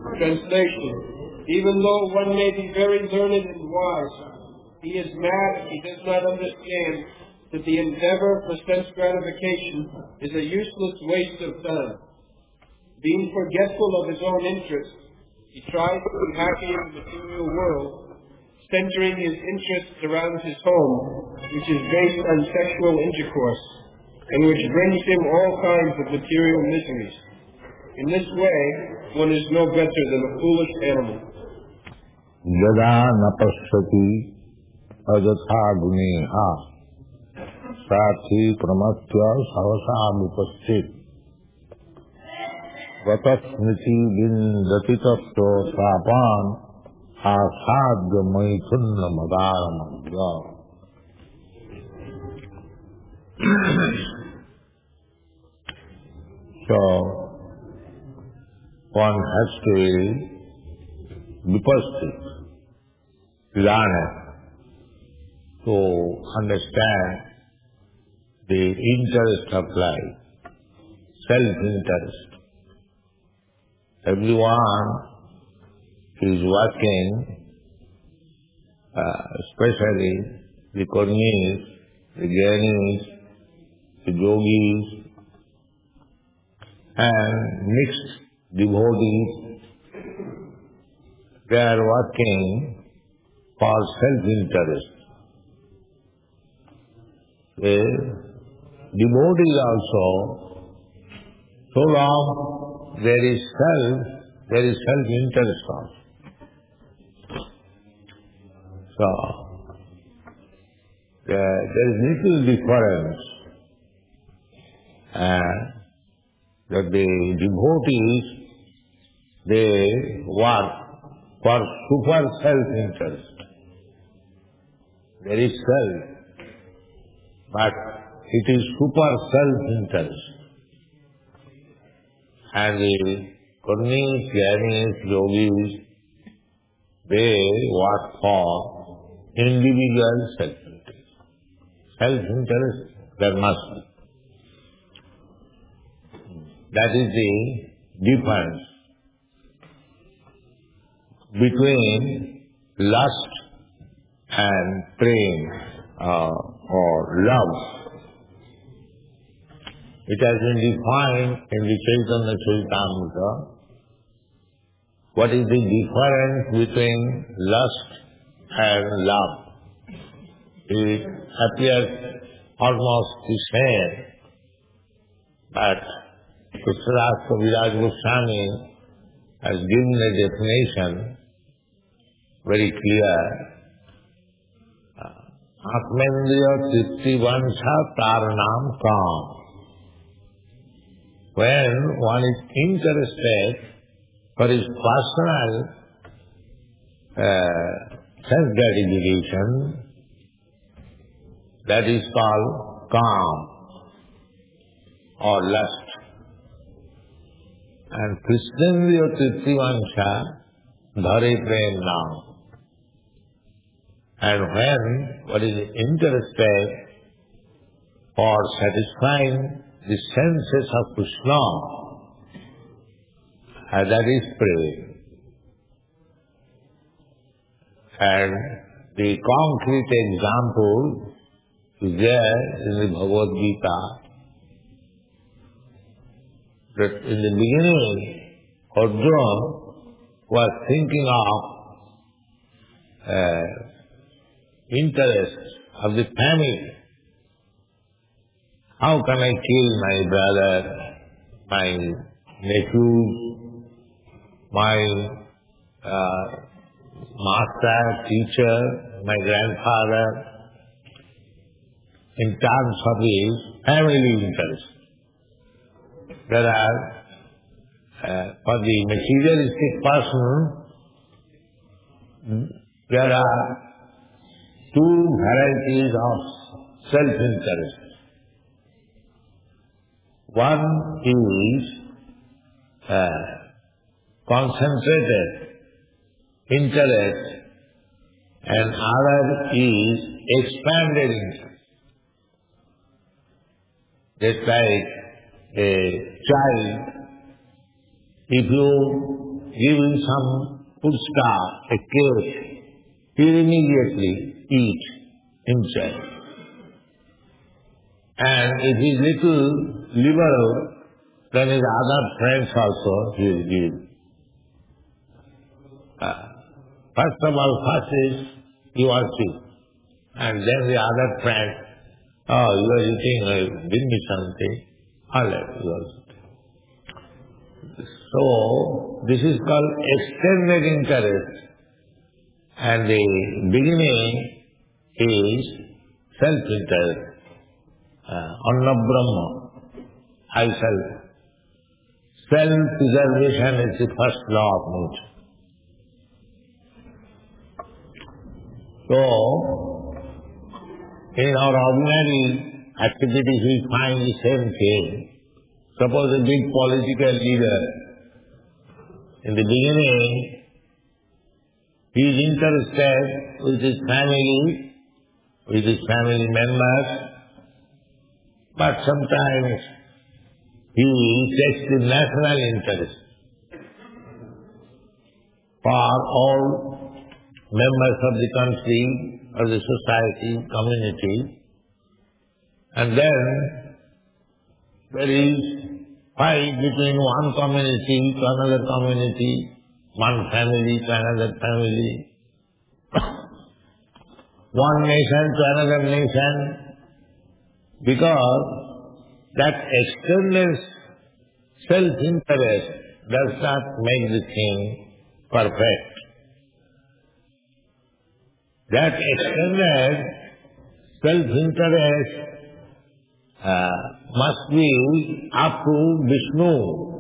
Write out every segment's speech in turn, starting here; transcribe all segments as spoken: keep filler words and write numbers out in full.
Translation. Even though one may be very learned and wise, he is mad if he does not understand that the endeavor for sense gratification is a useless waste of time. Being forgetful of his own interests, he tries to be happy in the material world, centering his interests around his home, which is based on sexual intercourse, and which brings him all kinds of material miseries. In this way, one is no better than a foolish animal. Yada na pashyati ajatha guneha sati pramatya savasa vipaschit vatasmiti vindati tatto sapan asadya maithunna madaramagya. So, one has to vipaschit, learn to understand the interest of life, self-interest. Everyone is working, uh, especially the karmis, the gyanis, the yogis, and mixed devotees. They are working for self-interest. The devotees also, so long there is self, there is self-interest also. So, there, there is little difference uh, that the devotees, they work for super self-interest. There is self, but it is super self-interest. And the karmis, jnanis, yogis, they work for individual self-interest. Self-interest, there must be. That is the difference between lust and prem uh, or love. It has been defined in the Chaitanya Charitamrita. What is the difference between lust and love? It appears almost the same, but Krishnadas Kaviraj Goswami has given a definition very clear. Atmendriya Tripti Vansha Taranam Kam. When one is interested for his personal uh, self-gratification, that is called Kam or lust. And Krishnendriya Triptivansha Dhare Prem Nam. And when one is interested for satisfying the senses of Krishna, and that is prem. And the concrete example is there in the Bhagavad Gita, that in the beginning, Arjuna was thinking of uh, interest of the family. How can I kill my brother, my nephew, my uh, master, teacher, my grandfather, in terms of his family interest? Whereas, uh, for the materialistic person, there are two varieties of self-interest. One is uh, concentrated interest, and other is expanded interest. Just like a child, if you give him some food stuff, a cake, he will immediately eat himself. And if he is little liberal, then his other friends also he will give. Uh, first of all, first is you are sick. And then the other friend, oh, you are eating, uh, give me something. All right, you are. So, this is called extended interest. And the beginning is self-interest. Uh, Anna Brahma, I shall. Self-preservation is the first law of nature. So, in our ordinary activities we find the same thing. Suppose a big political leader, in the beginning, he is interested with his family, with his family members, but sometimes he takes the national interest for all members of the country, or the society, community, and then there is fight between one community to another community, one family to another family, one nation to another nation, because that external self-interest does not make the thing perfect. That extended self-interest uh, must be up to Vishnu.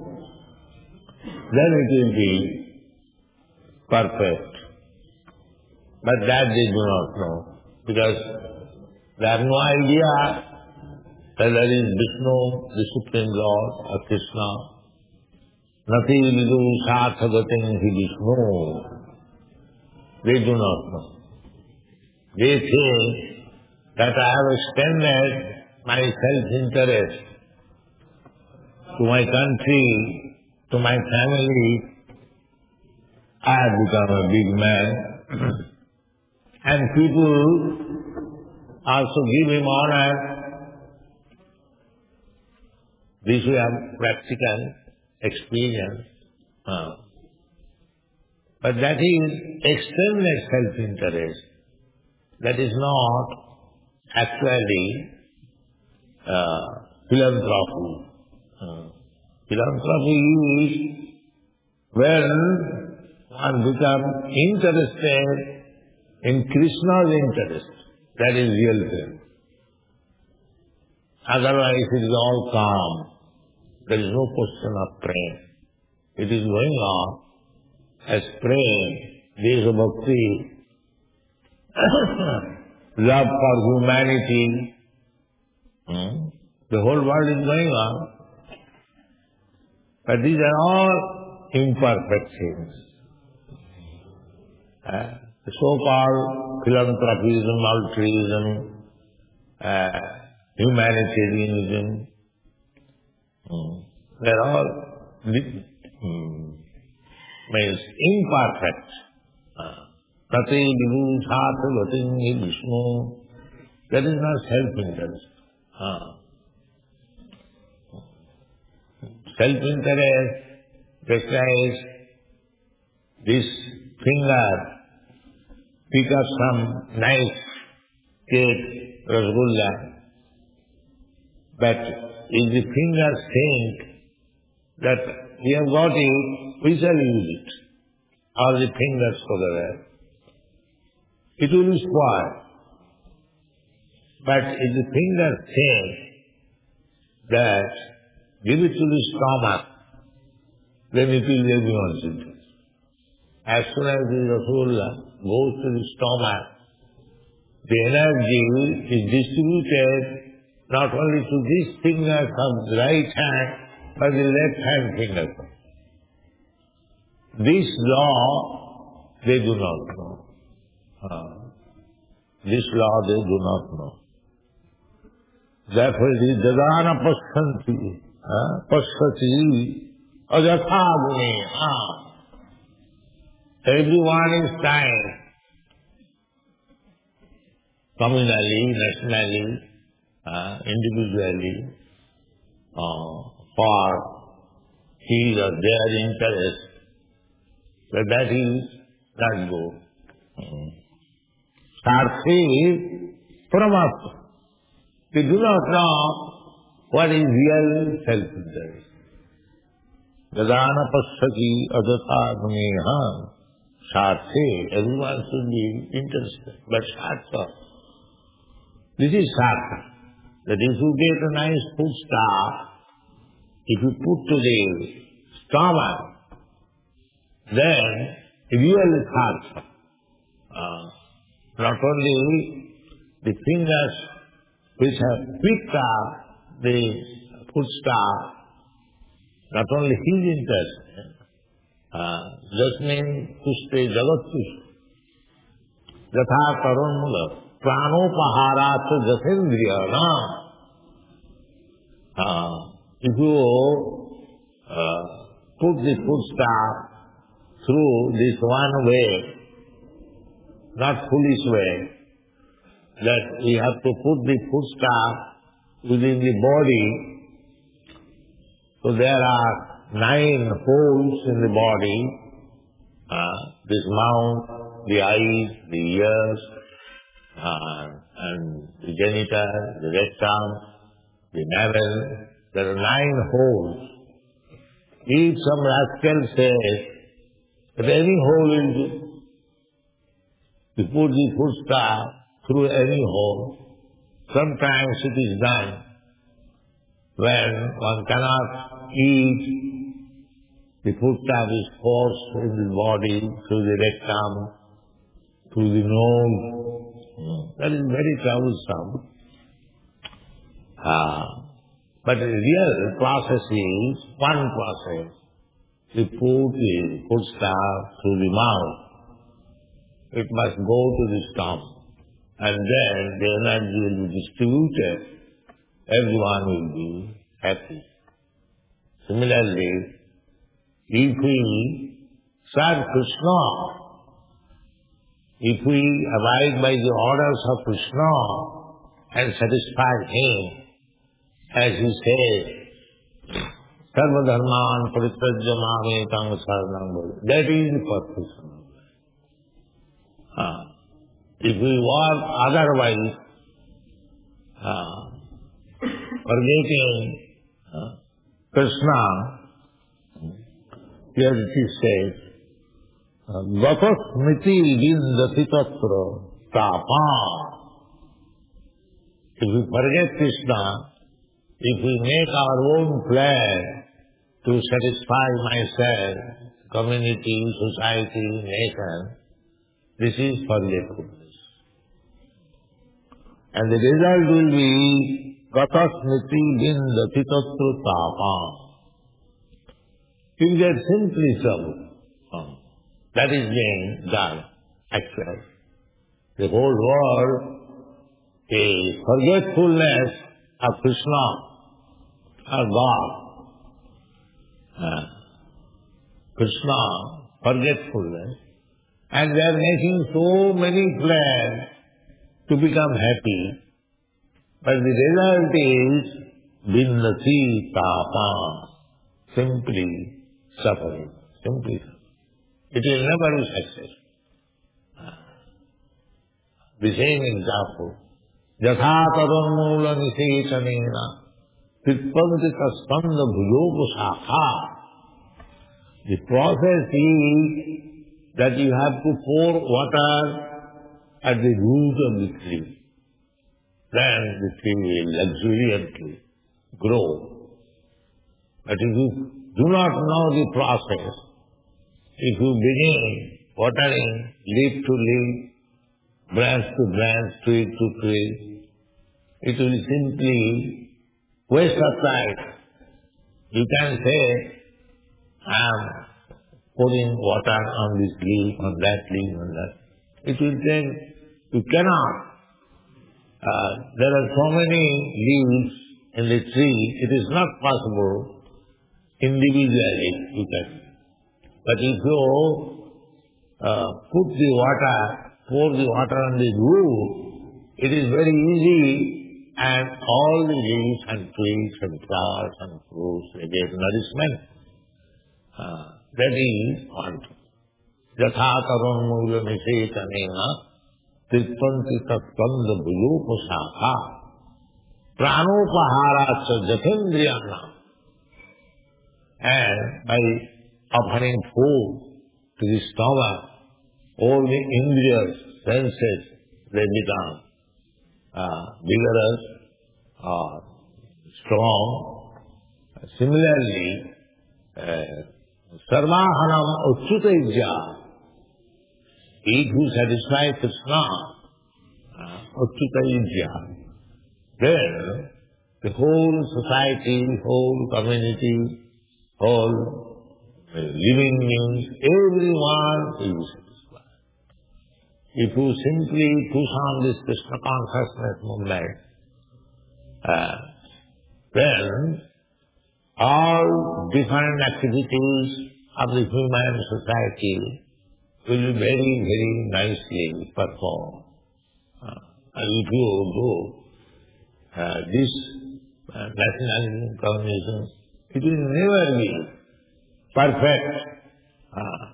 Then it will be perfect. But that they do not know, because they have no idea whether it is Vishnu, the Supreme Lord, or Krishna. Nati vidu sathagatin hi Vishnu. They do not know. They think that I have extended my self-interest to my country, to my family. I have become a big man. And people also give him honor. This we have practical experience. Uh, but that is external self-interest. That is not actually uh, philanthropy. Uh, philanthropy is when one becomes interested in Krishna's interest. That is real thing. Otherwise it is all calm. There is no question of praying. It is going on as praying, Desha Bhakti, love for humanity. Hmm? The whole world is going on. But these are all imperfect things. Uh, the so-called philanthropism, altruism, uh, humanitarianism, hmm. they're all hmm, means imperfect. Tati vidu satha gatin Vishnu. That is not self-interest. Uh. Self-interest, just as this finger pick up some nice cake, rasgulla, but if the finger think that we have got it, we shall use it, or the fingers together, it will be spoiled. But if the finger think that give it to the stomach, then it will be everyone's interest. As soon as the rasgulla goes to the stomach, the energy is distributed not only to these fingers of the right hand, but the left hand fingers. This law they do not know. Uh, this law they do not know. Therefore it is jadana pasyanti, pashyati ajatha guneha. everyone is trying, communally, nationally, uh, individually, uh, for his or their interest, but that is not good. Mm. Sarthi Paramatma. They do not know what is real self-interest. Gadana Pasaki Adata Guneha. Sarthi, everyone should be interested. But Sartha, this is Sartha. That if you get a nice food stuff, if you put to the stomach, then real Sartha. Uh, not only the fingers which have picked up the food stuff, not only his interest, uh, just mean Pushte Jagat Pushte. Jatha Karun Mula. Pranopaharat Jasendriya. Uh, if you uh, put the food stuff through this one way, not foolish way, that we have to put the food stuff within the body. So there are nine holes in the body, uh, this mouth, the eyes, the ears, uh, and the genital, the rectum, the navel. There are nine holes. If some rascal says that any hole will do, you put the food stuff through any hole. Sometimes it is done when one cannot eat, the food stuff is forced in the body through the rectum, through the nose. That is very troublesome. Uh, but the real process is one process. We put the food stuff through the mouth. It must go to the stomach. And then the energy will be distributed. Everyone will be happy. Similarly, if we serve Krishna, if we abide by the orders of Krishna and satisfy Him, as He says, Sarva Dharman Parityajya Mamekam Saranam Bhaja. That is the purpose. Uh, if we work otherwise, uh, forgetting uh, Krishna, here it is said, Gata smriti vindati tatra tapa. If we forget Krishna, if we make our own plan to satisfy myself, community, society, nation, this is forgetfulness. And the result will be Gata smriti vindati tatra tapa. You get simply trouble. Oh. That is being done, actually. The whole world is forgetfulness of Krishna, or God. Uh, Krishna, forgetfulness. And they are making so many plans to become happy. But the result is Vindati Tapa, simply suffering, simply suffering. It will never be success. The same example. Yatha taranmula nisechanena pitpandita spanda bhuyoga shakha. The process is that you have to pour water at the root of the tree. Then the tree will luxuriantly grow. But if you do not know the process, if you begin watering leaf to leaf, branch to branch, twig to twig, it will simply waste of time. You can say, I am pouring water on this leaf, on that leaf, on that. It will take, you cannot. Uh, there are so many leaves in the tree, it is not possible individually you can. But if you uh, put the water, pour the water on the roof, it is very easy, and all the leaves and twigs and flowers and fruits, they get nourishment. Uh, that is one. Yatha taron mula nisetanena tirpanti tatkanda bhujopasaka pranopaharacha jatendriyana. And by offering food to the stomach, all the indriyas, senses, they become uh, vigorous or strong. Similarly, uh, sarvahanam uchutaijya, he who satisfies Krishna, uh, uchutaijya, then the whole society, whole community, whole living beings, everyone is satisfied. If you simply push on this Krishna consciousness movement, uh, then all different activities of the human society will be very, very nicely performed. Uh, and if you do uh, this uh, nationalism, communism, it will never be perfect. Uh,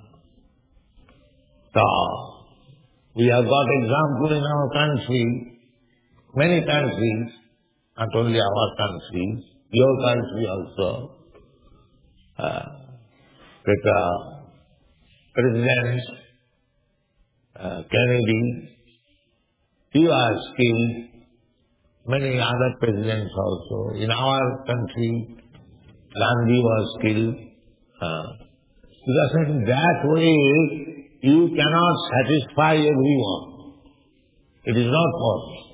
so, we have got example in our country, many countries, not only our country, your country also, uh, that uh, President uh, Kennedy, he was killed, many other presidents also. In our country, Gandhi was killed. Uh, because in that way, you cannot satisfy everyone. It is not possible.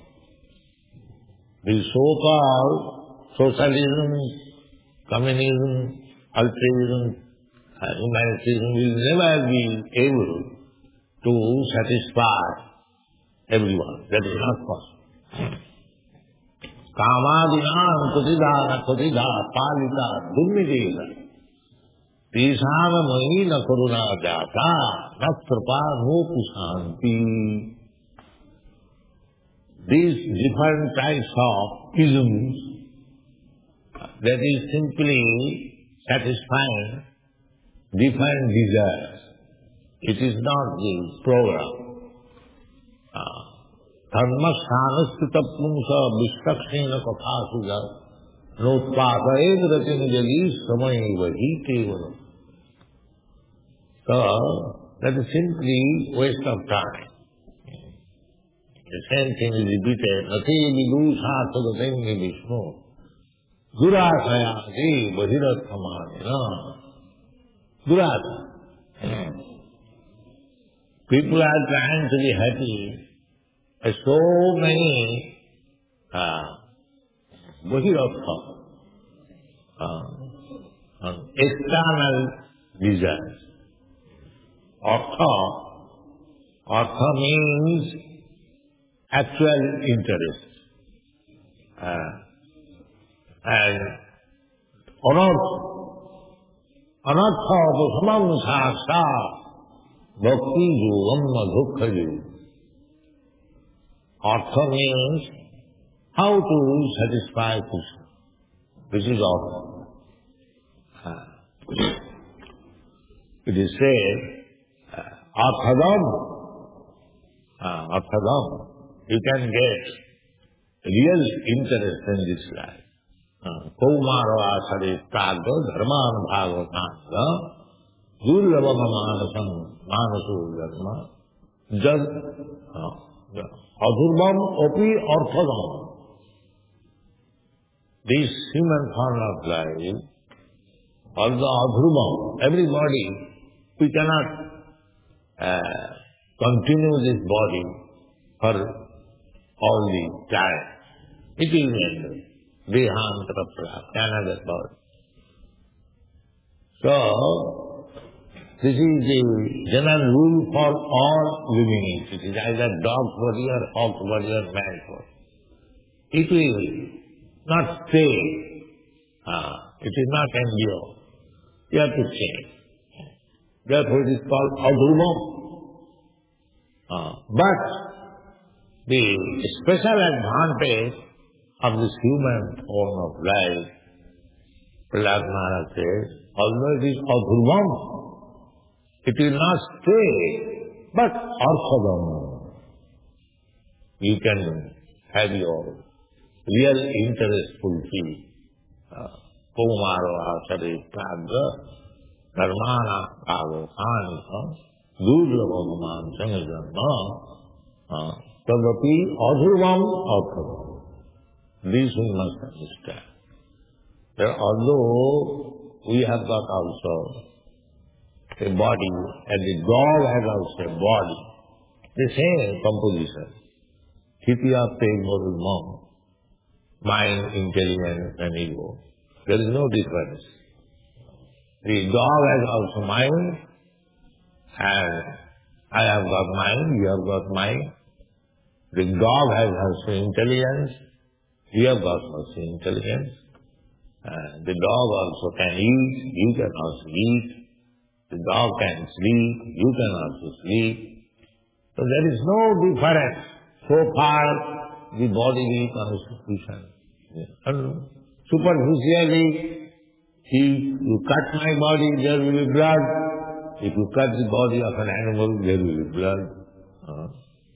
The so-called socialism, communism, altruism, uh, humanitarianism will never be able to satisfy everyone. That is not possible. Kamadinam kutidana kutida palita dummidena tisama mahina karuna jata natrapa nopu shanti. These different types of isms, that is simply satisfying different desires. It is not the program. Uh, Dharmasthanaskita pumsa vishtakshena kathasuja notpataed ratinjali samay vahi kevalam. So, that is simply waste of time. The same thing is repeated. Nati vidusha sadasenge vishnu durasayati bhadirathamanina. Durasa. People are trying to be happy. So many uh, bhajiratha, uh, external desires. Artha, artha means actual interest. Uh, and anartha, anartha dushamam sasa bhakti yogam dukha yogam. Artha means how to satisfy Krishna. This is artha. Uh, it is said, uh, arthadam, uh, arthadam, you can get real interest in this life. Kaumarva saristagga dharman bhagavatanga durlabama manasam manasu dharma jad adhurvam opi arthadam. This human form of life, although adhurvam, everybody, we cannot uh, continue this body for all the time. It will end. Dehantara prapti, another body. So, this is the general rule for all living entities. It is either dog body or hawk body or man body. It will not stay. Ah, it is not endure. You have to change. Therefore it is called adhurvam. But the special advantage of this human form of life, Prahlad Maharaj says, although it is adhurvam, it will not stay, but arthadam. You can have your real interest fulfilled. Kumaro asari praga, dharmana bhavo khanisa, durla bhagavan sangajanma, tadapi adhurvam arthadam. This we must understand. That although we have got also a body, and the dog has also a body, the same composition. Titiya Pegmoru Mom, mind, intelligence and ego. There is no difference. The dog has also mind, and I have got mind, you have got mind. The dog has also intelligence, you have got also intelligence. Uh, the dog also can eat, you can also eat. The dog can sleep, you can also sleep. So there is no difference so far the bodily constitution. And superficially, if you cut my body, there will be blood. If you cut the body of an animal, there will be blood. Uh,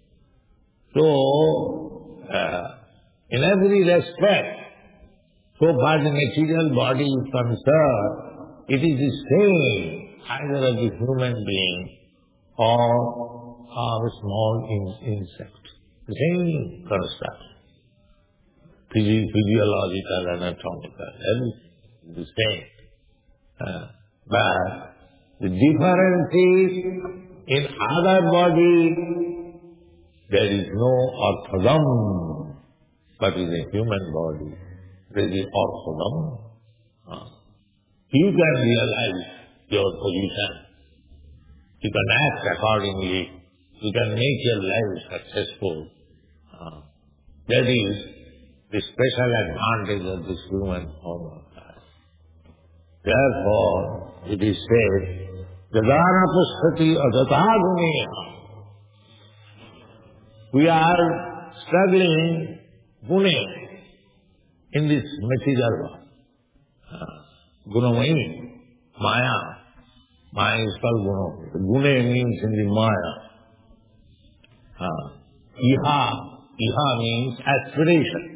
so, uh, in every respect, so far the material body is concerned, it is the same either of the human being or of a small in, insect. The same construct. Physi- physiological, anatomical, everything is the same. Uh, but the difference is in other body there is no orthodom, but in a human body there is orthodom. Uh, you can realize your position. You can act accordingly. You can make your life successful. Uh, that is the special advantage of this human form of life. Therefore, it is said, Jadana Pusthati Adataguneha. We are struggling gune in this material world. Uh, Gunamai, Maya. Maya is called Guna. Gune means in the Maya. Uh, iha, iha means aspiration.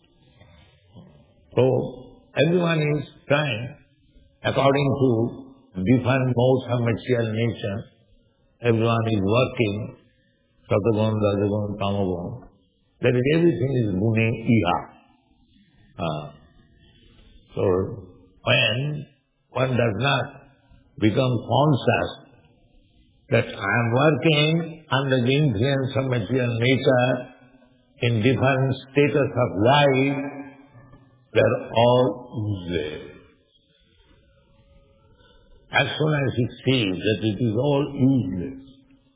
So, everyone is trying, according to different modes of material nature, everyone is working, Satagun, Rajagun, Tamagun. That is, everything is Gune, iha. Uh, so, when one does not become conscious that I am working under the influence of material nature in different status of life, they are all useless. As soon as he sees that it is all useless,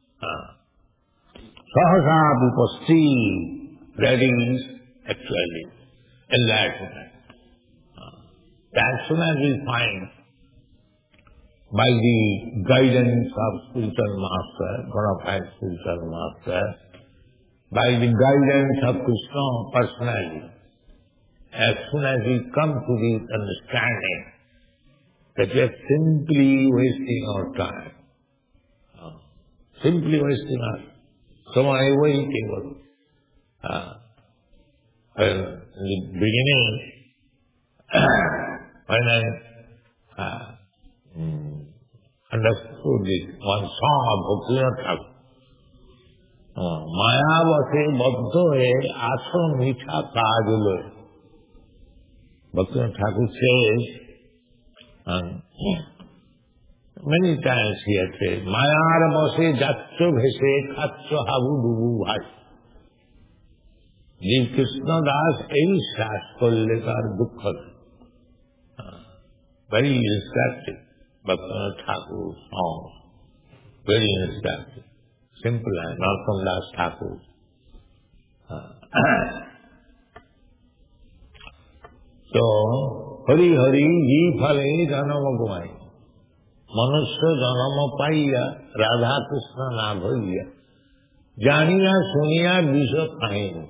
sahasa vipasti, that is actually enlightenment. As soon as we find by the guidance of spiritual master, bona fide spiritual master, by the guidance of Krishna personally, as soon as we come to this understanding that we are simply wasting our time, uh, simply wasting our time. So I waiting. Uh, well, in the beginning, when I uh, mm, understood this one song of Bhaktivinoda Thakur, uh, Maya base baddho hai aso meetha kaaj. Bhaktivinoda Thakur says, and many times he has said, Mayar base jatcho bhese khatcho habu dubu bhai. Ji Krishna Das ei shas kolle kar dukkha. Very instructive, Bhaktivinoda Thakur song. Very instructive. Simple and Narottam Das Thakur. Uh, so, Hari Hari Ji Phale Janama Gumai. Manusya Janama Paiya Radha Krishna Na Bhaiya. Janiya Suniya Bisha Kahin.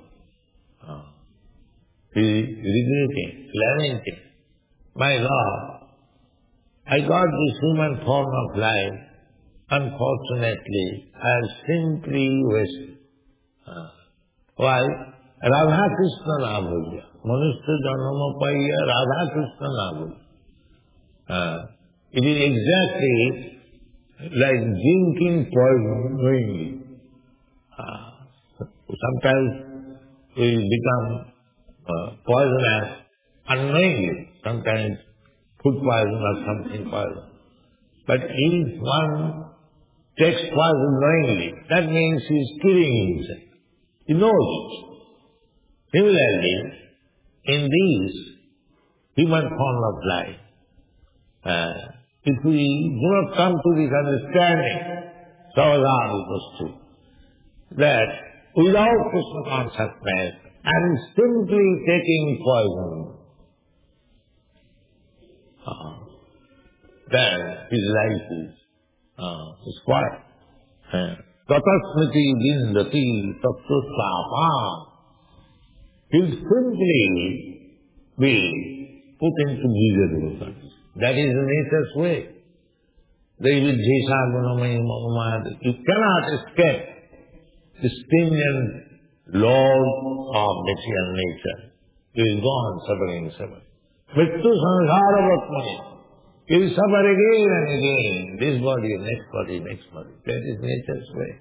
He is regretting, lamenting. My Lord, I got this human form of life. Unfortunately, I have simply wasted. Why? Radha Krishna na bhulya. Manusya janma paiya Radha Krishna na bhulya. It is exactly like drinking poison knowingly. Uh, sometimes we become uh, poisonous unknowingly. Sometimes food poison or something poison. But if one takes poison knowingly, that means he is killing himself. He knows it. Similarly, in this human form of life, uh, if we do not come to this understanding, Savadhan Upasti, that without Krishna consciousness and simply taking poison, uh, then his life is uh, spoiled. Tatasmiti vindati tattva. He'll simply be put into misery. That is the nature's way. You cannot escape the stringent laws of material nature. You will go on suffering, suffering. Mittu samsara vatmani. You will suffer again and again. This body, next body, next body. That is nature's way.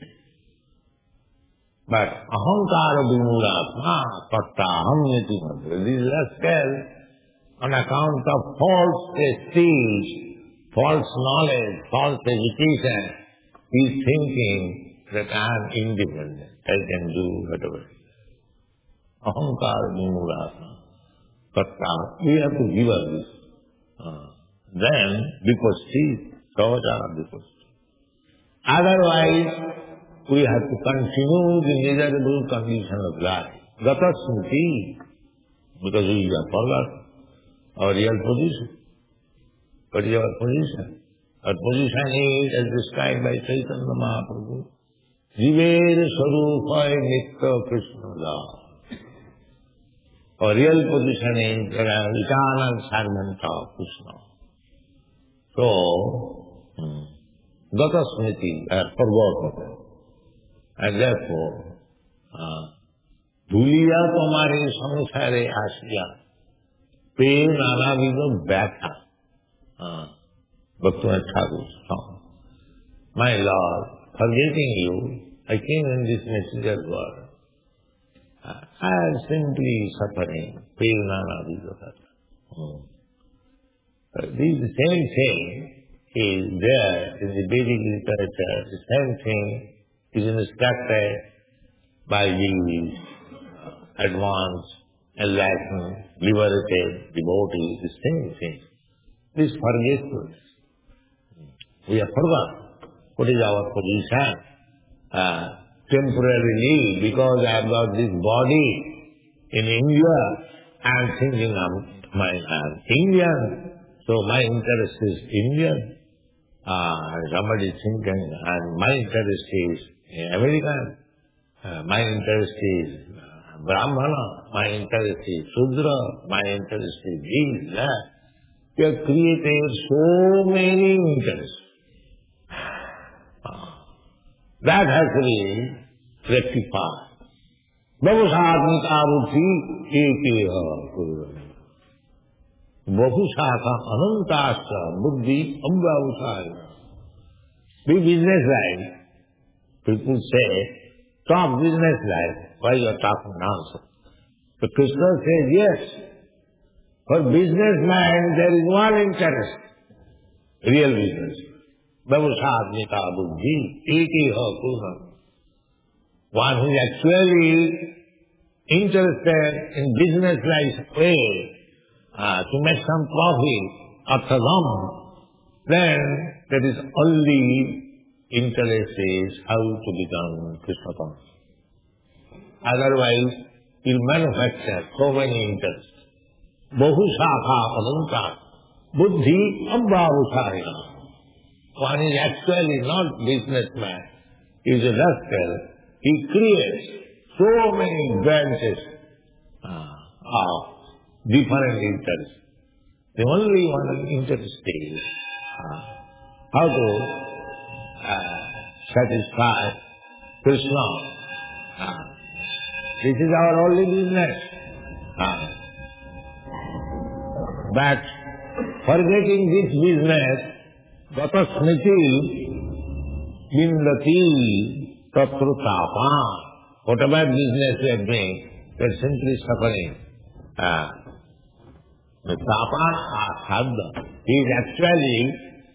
But ahankara vimulatma tattaham niti madhya. This rascal, on account of false prestige, false knowledge, false education, he is thinking that I am independent. I can do whatever. Ahankara vimulatma tattaham. We have to give up this. Uh, then, vipasti, savachara vipasti. Otherwise, we have to continue the miserable condition of life. Gata smriti, because we have forgotten our real position. What is our position? Our position is, as described by Chaitanya Mahaprabhu, Jiver Sarupaya Nitya Krishna Da. Our real position is that I am eternal servant of Krishna. So, Gata smriti, I have forgotten. And therefore, Dhuliya tomare samsare asya, pe nanavido bhatha. Bhaktivinoda Thakur's song. My Lord, forgetting you, I came in this messenger's world. I am simply suffering. Pe nanavido bhatha. This same thing is there in the Vedic literature. The same thing is instructed by the advanced, enlightened, liberated devotees, the same thing. This forgetfulness. We have forgotten what is our position. Uh, temporarily, because I have got this body in India, I am thinking of my I'm Indian, so my interest is Indian. Uh, somebody is thinking, and my interest is American, uh, my interest is uh, Brahmana, my interest is Shudra, my interest is this, that. We have created so many interests. Uh, that has to be rectified. Bahusatmika buddhi ekeha. Bahusata anantasya buddhi ambhavusaya. Be business life. People say, talk business life, why you are talking nonsense? But Krishna says, yes, for businessman there is one interest, real business. Bhavusatmika buddhi, ekeha purna. One who is actually interested in business life way, uh, to make some profit, arthadam, then that is only interest is how to become Krishna conscious. Otherwise, you'll manufacture so many interests. Bahusakha ananta, buddhi ambhavusaya. One is actually not businessman, he is a rascal, He creates so many branches uh, of different interests. The only one interest is uh, how to uh, satisfy Krishna. Uh, this is our only business. Uh, but forgetting this business, Gata Smriti Bindati Tatrutapa. Whatever business we are doing, we are simply suffering. Uh, the tapa sabda is actually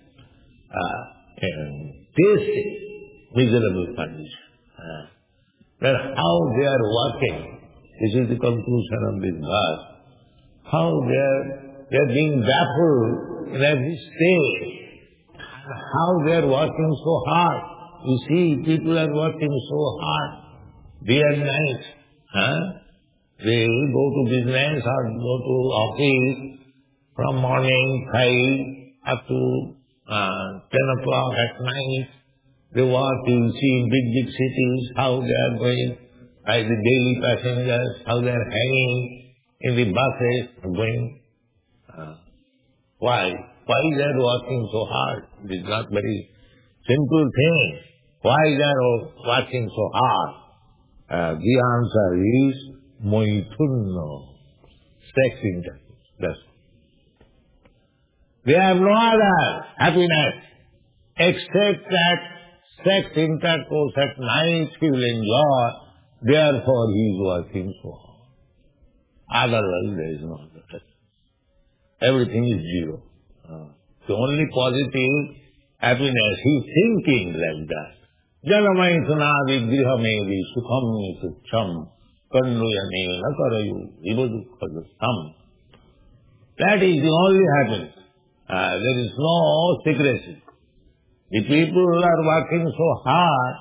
uh, tasting miserable condition. Uh, then how they are working, this is the conclusion of this verse, how they are, they are being baffled in every stage, how they are working so hard. You see, people are working so hard, day and night. Huh? They go to business or go to office from morning five up to uh, ten o'clock at night. They work, you see in big, big cities, how they are going, by the daily passengers, how they are hanging in the buses, going. Uh, why? Why they are working so hard? It is not very simple thing. Why they are working so hard? Uh, the answer is Moithunno, sex intercourse. That's all. They have no other happiness except that sex intercourse at night he will enjoy, therefore he is working so hard. Otherwise there is no other happiness. Everything is zero. Uh, the only positive happiness, he is thinking like that. Janamaitana vigrihame sukham sukham kannuyane nakarayu vibadukkhadasam. That is the only happiness. Uh, there is no secrecy. The people are working so hard,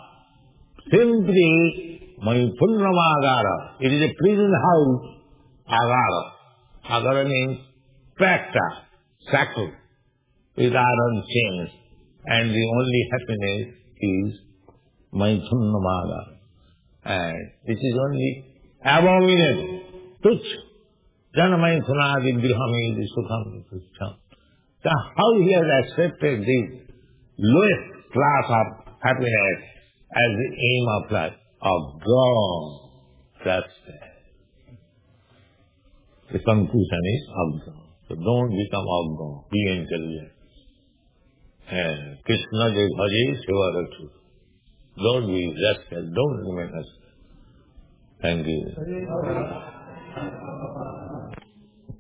simply maithunamagara. It is a prison house, agara. Agara means packed up, shackled, with iron chains. And the only happiness is Maithunamagara. And this is only abominable. Tuch. Janamaithunadi grihami sukham tucham. So how he has accepted this lowest class of happiness as the aim of life? Of God. That's it. The conclusion is Agam. So don't become Agam. Be intelligent. And Krishna de bhaji seva rakhu. Don't be restless. Don't remain restless. Thank you.